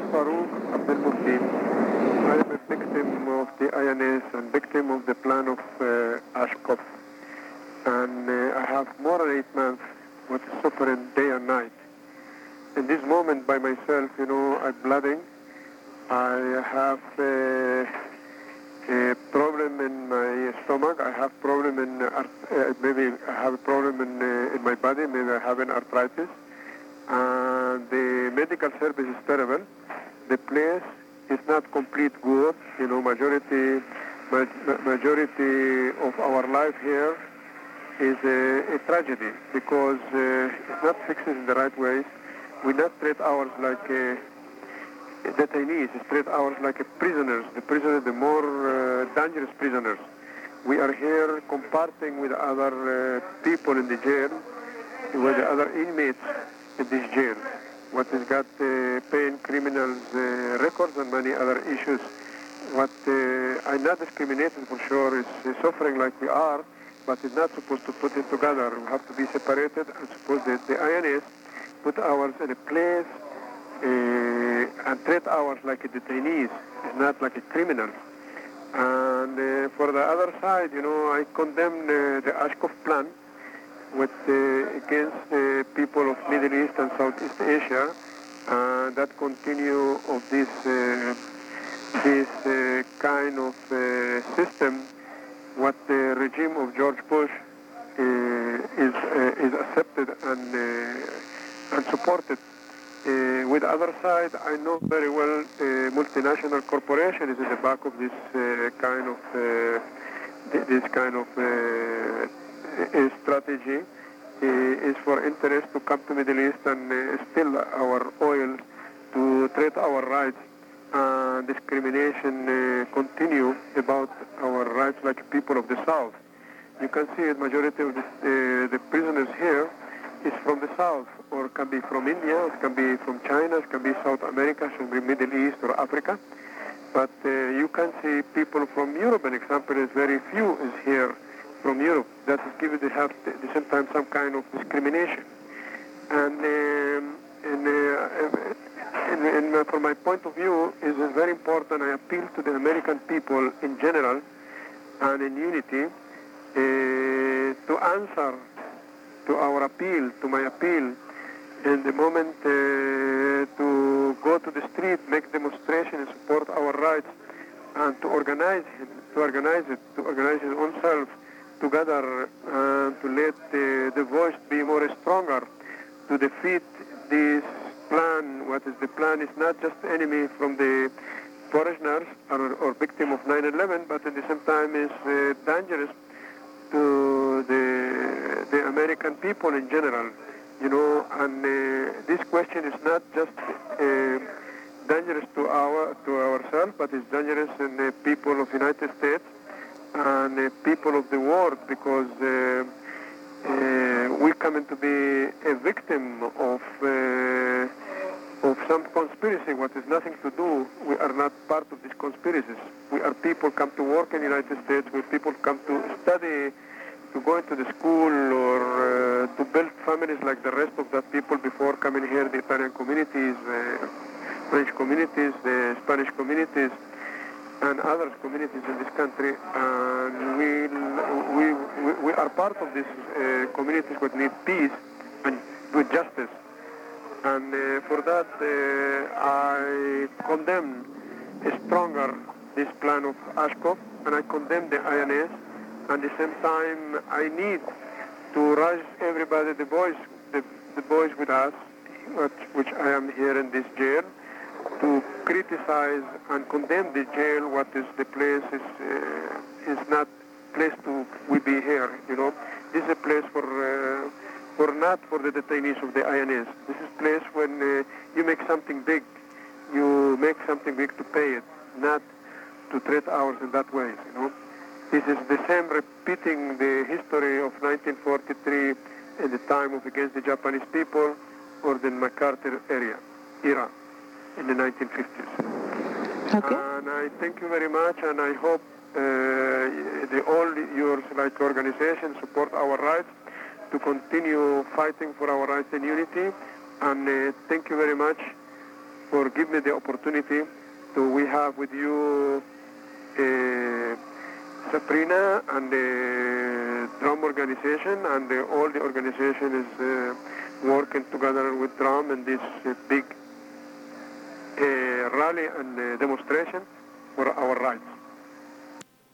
Farouk Abdel Mufti. I am a victim of the INS and victim of the plan of Ashkov. And I have more than 8 months with suffering day and night. In this moment by myself, I'm blooding. I have a problem in my stomach. I have problem in maybe I have a problem in my body. Maybe I have an arthritis. And the medical service is terrible. The place is not complete good. Majority of our life here is a tragedy because it's not fixed in the right ways. We not treat ours like detainees. We treat ours like prisoners. The more dangerous prisoners. We are here comparting with other people in the jail, with the other inmates in this jail. What has got paying criminals records and many other issues. What I'm not discriminating for sure is suffering like we are, but it's not supposed to put it together. We have to be separated, and suppose that the INS put ours in a place and treat ours like a detainees, it's not like a criminal. And for the other side, I condemn the Ashkov plan with against the people of Middle East and Southeast Asia, that continue of this kind of system. What the regime of George Bush is accepted and supported. With the other side, I know very well multinational corporation is in the back of this kind of strategy. Is for interest to come to Middle East and steal our oil, to treat our rights. Discrimination continue about our rights like people of the South. You can see the majority of the prisoners here is from the South, or can be from India, it can be from China, it can be South America, it can be Middle East or Africa. But you can see people from Europe, an example is very few is here from Europe. That is given to have at the same time some kind of discrimination. And from my point of view, it is very important. I appeal to the American people in general and in unity to answer to our appeal, to my appeal, in the moment to go to the street, make demonstration and support our rights, and to organize his own self together, to let the voice be more stronger, to defeat this plan. What is the plan is not just enemy from the foreigners or victim of 9/11, but at the same time is dangerous to the American people in general, and this question is not just dangerous to ourselves, but it's dangerous in the people of United States and the people of the world, because we come to be a victim of some conspiracy, what is nothing to do. We are not part of these conspiracies. We are people come to work in the United States, we people come to study, to go into the school, or to build families like the rest of the people before coming here, the Italian communities, French communities, the Spanish communities, and other communities in this country. And we are part of these communities which need peace and with justice. And for that, I condemn stronger this plan of Ashkov, and I condemn the INS. And at the same time, I need to raise everybody, the boys with us, which I am here in this jail, to criticize and condemn the jail. What is the place is not place to we be here. This is a place for not for the detainees of the INS. This is a place when you make something big, you make something big to pay it, not to treat ours in that way. This is the same repeating the history of 1943 in the time of against the Japanese people, or the MacArthur era in the 1950s. Okay. And I thank you very much, and I hope all your organizations support our rights to continue fighting for our rights and unity. And thank you very much. for giving me the opportunity we have with you Sabrina and the drum organization, and all the organization is working together with drum in this big rally and demonstration for our rights.